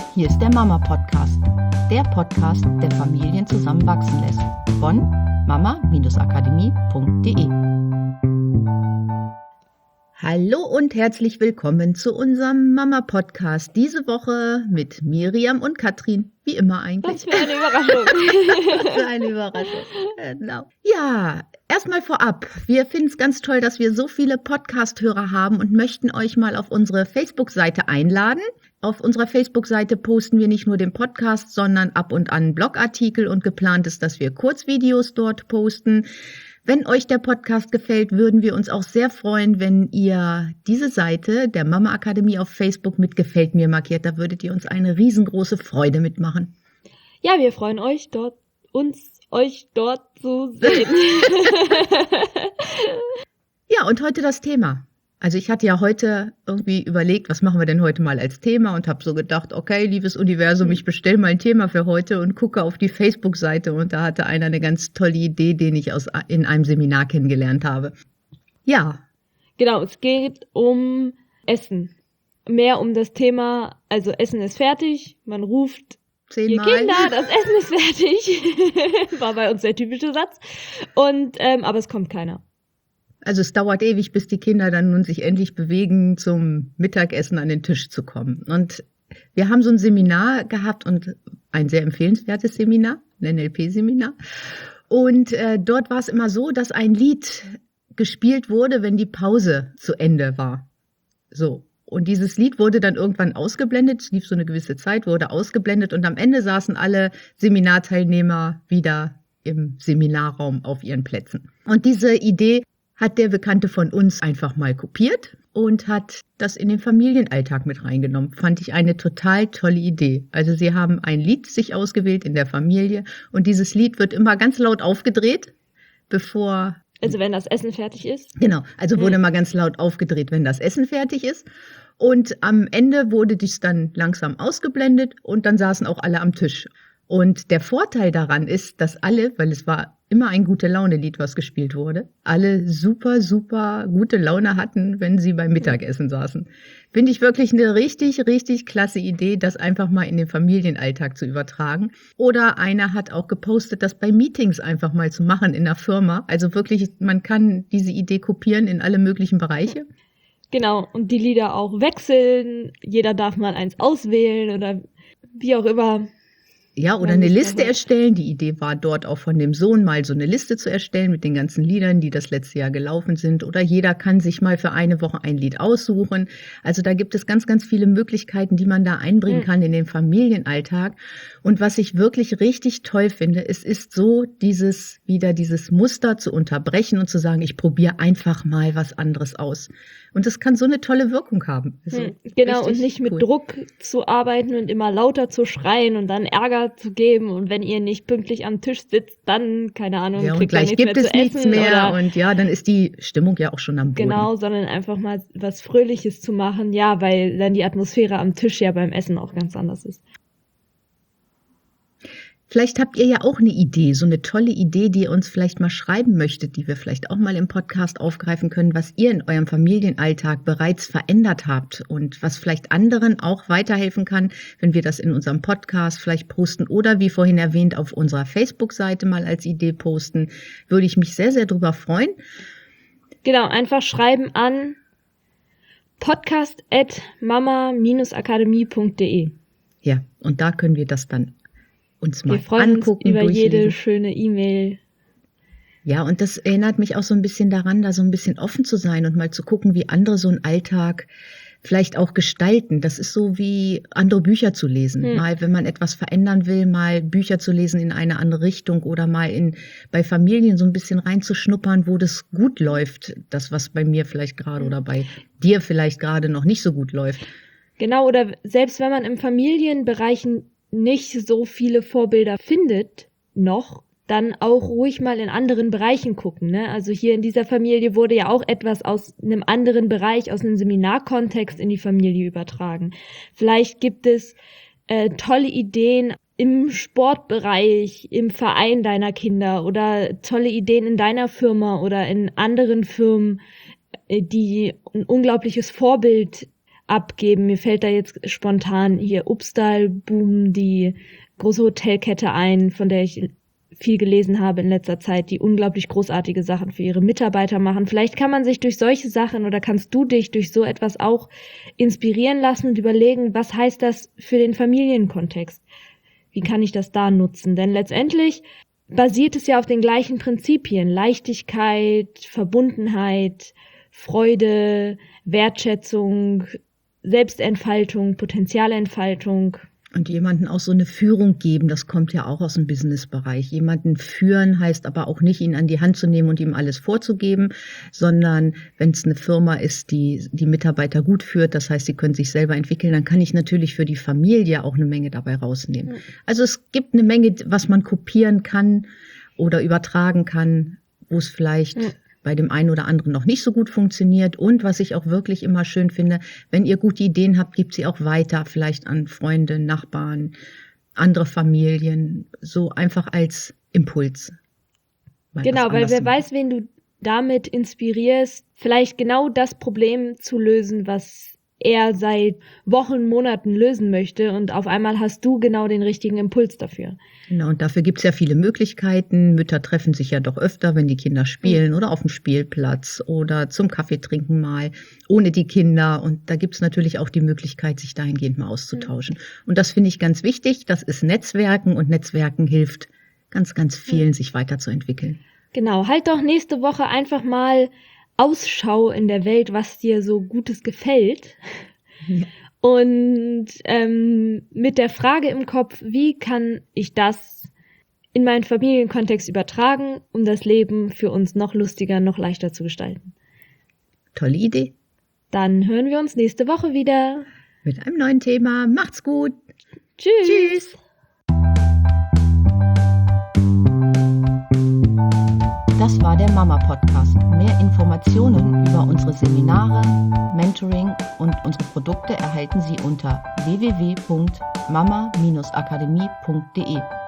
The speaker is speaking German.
Hier ist der Mama-Podcast, der Podcast, der Familien zusammenwachsen lässt. Von mama-akademie.de. Hallo und herzlich willkommen zu unserem Mama-Podcast. Diese Woche mit Miriam und Katrin. Wie immer eigentlich. Was für eine Überraschung. Was für eine Überraschung. Genau. Ja, erstmal vorab. Wir finden es ganz toll, dass wir so viele Podcast-Hörer haben und möchten euch mal auf unsere Facebook-Seite einladen. Auf unserer Facebook-Seite posten wir nicht nur den Podcast, sondern ab und an Blogartikel und geplant ist, dass wir Kurzvideos dort posten. Wenn euch der Podcast gefällt, würden wir uns auch sehr freuen, wenn ihr diese Seite der Mama Akademie auf Facebook mit Gefällt mir markiert. Da würdet ihr uns eine riesengroße Freude mitmachen. Ja, wir freuen euch dort zu sehen. Ja, und heute das Thema. Also ich hatte ja heute irgendwie überlegt, was machen wir denn heute mal als Thema und habe so gedacht, okay, liebes Universum, ich bestelle mal ein Thema für heute und gucke auf die Facebook-Seite und da hatte einer eine ganz tolle Idee, den ich in einem Seminar kennengelernt habe. Ja. Genau, es geht um Essen. Mehr um das Thema, also Essen ist fertig, man ruft 10-mal. Ihr Kinder, das Essen ist fertig. War bei uns der typische Satz. Und aber es kommt keiner. Also es dauert ewig, bis die Kinder dann nun sich endlich bewegen, zum Mittagessen an den Tisch zu kommen. Und wir haben so ein Seminar gehabt und ein sehr empfehlenswertes Seminar, ein NLP-Seminar. Und dort war es immer so, dass ein Lied gespielt wurde, wenn die Pause zu Ende war. So. Und dieses Lied wurde dann irgendwann ausgeblendet, es lief so eine gewisse Zeit, wurde ausgeblendet und am Ende saßen alle Seminarteilnehmer wieder im Seminarraum auf ihren Plätzen. Und diese Idee hat der Bekannte von uns einfach mal kopiert und hat das in den Familienalltag mit reingenommen. Fand ich eine total tolle Idee. Also sie haben ein Lied sich ausgewählt in der Familie und dieses Lied wird immer ganz laut aufgedreht, bevor... Also wenn das Essen fertig ist? Genau, also wurde mal ganz laut aufgedreht, wenn das Essen fertig ist. Und am Ende wurde dies dann langsam ausgeblendet und dann saßen auch alle am Tisch. Und der Vorteil daran ist, dass alle, weil es war immer ein Gute-Laune-Lied, was gespielt wurde, alle super, super gute Laune hatten, wenn sie beim Mittagessen saßen. Finde ich wirklich eine richtig, richtig klasse Idee, das einfach mal in den Familienalltag zu übertragen. Oder einer hat auch gepostet, das bei Meetings einfach mal zu machen in der Firma. Also wirklich, man kann diese Idee kopieren in alle möglichen Bereiche. Genau, und die Lieder auch wechseln. Jeder darf mal eins auswählen oder wie auch immer. Ja, oder eine Liste erstellen. Die Idee war dort auch von dem Sohn mal so eine Liste zu erstellen mit den ganzen Liedern, die das letzte Jahr gelaufen sind. Oder jeder kann sich mal für eine Woche ein Lied aussuchen. Also da gibt es ganz, ganz viele Möglichkeiten, die man da einbringen kann in den Familienalltag. Und was ich wirklich richtig toll finde, es ist so dieses Muster zu unterbrechen und zu sagen, ich probiere einfach mal was anderes aus. Und das kann so eine tolle Wirkung haben. Also genau, und nicht mit Druck zu arbeiten und immer lauter zu schreien und dann Ärger zu geben. Und wenn ihr nicht pünktlich am Tisch sitzt, dann, keine Ahnung, ja, und gleich gibt es nichts mehr. Und ja, dann ist die Stimmung ja auch schon am Boden. Genau, sondern einfach mal was Fröhliches zu machen. Ja, weil dann die Atmosphäre am Tisch ja beim Essen auch ganz anders ist. Vielleicht habt ihr ja auch eine Idee, so eine tolle Idee, die ihr uns vielleicht mal schreiben möchtet, die wir vielleicht auch mal im Podcast aufgreifen können, was ihr in eurem Familienalltag bereits verändert habt und was vielleicht anderen auch weiterhelfen kann, wenn wir das in unserem Podcast vielleicht posten oder wie vorhin erwähnt auf unserer Facebook-Seite mal als Idee posten, würde ich mich sehr, sehr drüber freuen. Genau, einfach schreiben an podcast@mama-akademie.de. Ja, und da können wir das dann uns mal wir freuen angucken, uns über jede schöne E-Mail. Ja, und das erinnert mich auch so ein bisschen daran, da so ein bisschen offen zu sein und mal zu gucken, wie andere so einen Alltag vielleicht auch gestalten. Das ist so wie andere Bücher zu lesen. Mal, wenn man etwas verändern will, mal Bücher zu lesen in eine andere Richtung oder mal bei Familien so ein bisschen reinzuschnuppern, wo das gut läuft. Das, was bei mir vielleicht gerade oder bei dir vielleicht gerade noch nicht so gut läuft. Genau, oder selbst wenn man im Familienbereich nicht so viele Vorbilder findet noch, dann auch ruhig mal in anderen Bereichen gucken, ne? Also hier in dieser Familie wurde ja auch etwas aus einem anderen Bereich, aus einem Seminarkontext in die Familie übertragen. Vielleicht gibt es tolle Ideen im Sportbereich, im Verein deiner Kinder oder tolle Ideen in deiner Firma oder in anderen Firmen, die ein unglaubliches Vorbild abgeben. Mir fällt da jetzt spontan hier Upstal-Boom, die große Hotelkette ein, von der ich viel gelesen habe in letzter Zeit, die unglaublich großartige Sachen für ihre Mitarbeiter machen. Vielleicht kann man sich durch solche Sachen oder kannst du dich durch so etwas auch inspirieren lassen und überlegen, was heißt das für den Familienkontext? Wie kann ich das da nutzen? Denn letztendlich basiert es ja auf den gleichen Prinzipien. Leichtigkeit, Verbundenheit, Freude, Wertschätzung, Selbstentfaltung, Potenzialentfaltung. Und jemanden auch so eine Führung geben, das kommt ja auch aus dem Businessbereich. Jemanden führen heißt aber auch nicht, ihn an die Hand zu nehmen und ihm alles vorzugeben, sondern wenn es eine Firma ist, die die Mitarbeiter gut führt, das heißt, sie können sich selber entwickeln, dann kann ich natürlich für die Familie auch eine Menge dabei rausnehmen. Also es gibt eine Menge, was man kopieren kann oder übertragen kann, wo es vielleicht bei dem einen oder anderen noch nicht so gut funktioniert. Und was ich auch wirklich immer schön finde, wenn ihr gute Ideen habt, gebt sie auch weiter, vielleicht an Freunde, Nachbarn, andere Familien, so einfach als Impuls. Genau, weil wer weiß, wen du damit inspirierst, vielleicht genau das Problem zu lösen, was er seit Wochen, Monaten lösen möchte, und auf einmal hast du genau den richtigen Impuls dafür. Genau, und dafür gibt's ja viele Möglichkeiten. Mütter treffen sich ja doch öfter, wenn die Kinder spielen oder auf dem Spielplatz oder zum Kaffeetrinken mal ohne die Kinder. Und da gibt's natürlich auch die Möglichkeit, sich dahingehend mal auszutauschen. Und das finde ich ganz wichtig. Das ist Netzwerken, und Netzwerken hilft ganz, ganz vielen, sich weiterzuentwickeln. Genau, halt doch nächste Woche einfach mal Ausschau in der Welt, was dir so Gutes gefällt. Ja. Und mit der Frage im Kopf, wie kann ich das in meinen Familienkontext übertragen, um das Leben für uns noch lustiger, noch leichter zu gestalten. Tolle Idee. Dann hören wir uns nächste Woche wieder. Mit einem neuen Thema. Macht's gut. Tschüss. Tschüss. Das war der Mama-Podcast. Mehr Informationen über unsere Seminare, Mentoring und unsere Produkte erhalten Sie unter www.mama-akademie.de.